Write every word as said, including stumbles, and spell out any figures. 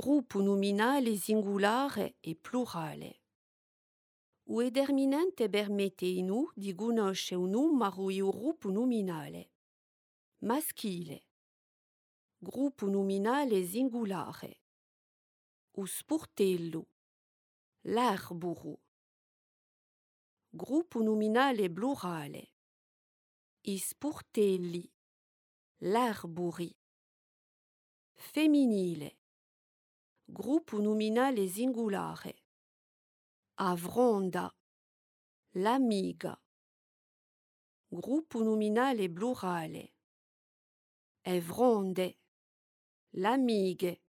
gruppo nominale singolare e plurale. O determinante permette nu di conoscere un numero e un gruppo nominale. Maschile. Gruppo nominale singolare. O sportello. L'arboro. Gruppo nominale plurale. I sportelli. L'arbori. Femminile. Gruppo nominale singolare. Avronda. L'amiga. Gruppo nominale plurale. Evronde. L'amighe.